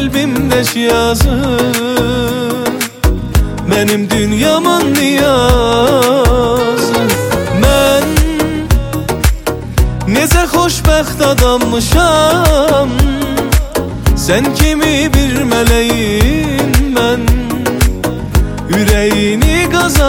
kalbimdeki yazı, benim dünyamın niyazı. Ben necə xoşbəxt adammışam, sen kimi bir meleğim ben, yüreğini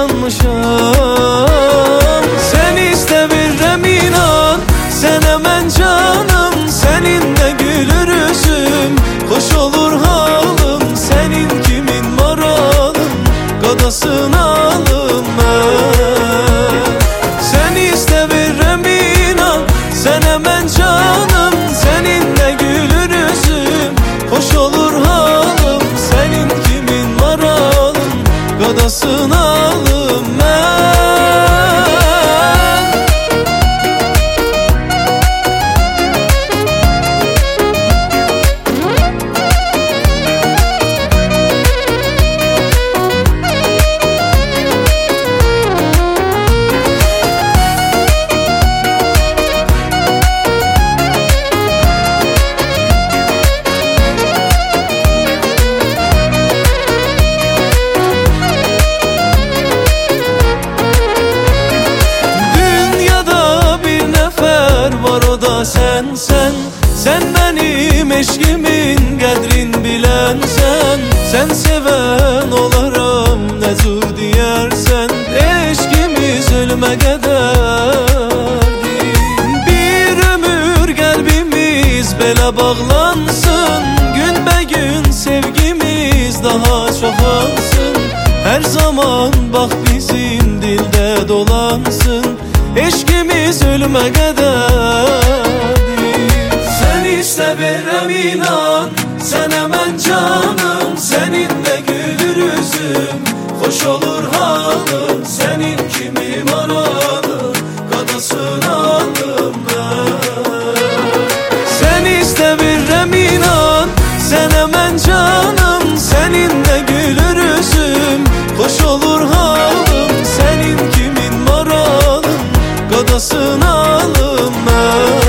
kazanmışam. Sen iste bilirəm inan, sənə mən canım, seninle gülür üzüm, hoş olur halım, senin kimin maralım, qadasın alım mən. Sen iste bilirəm inan, sənə mən canım, seninle gülür üzüm, hoş olur halım, senin kimin maralım, qadasın alım mən. Sen benim eşkimin qədrin bilənsən, sen seven olaram ne cür deyərsən. Eşkimiz ölüme qədərdir, bir ömür qəlbimiz belə bağlansın, günbəgün sevgimiz daha çoxalsın. Her zaman bak bizim dildə dolansın, eşkimiz ölüme qədərdir. İste verem inan, sənə mən canım, seninle gülür üzüm, hoş olur halım, senin kimi maralım, qadasın alım mən. Sen iste verem inan, sənə mən canım, seninle gülür üzüm, hoş olur halım, senin kimin maralım, qadasın alım mən.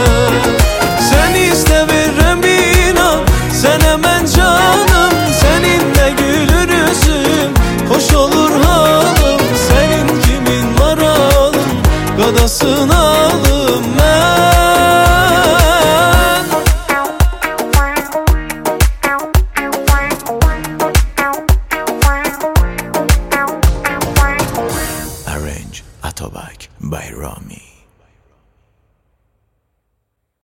Qadasın alım mən. Arrange Atobak by Rami.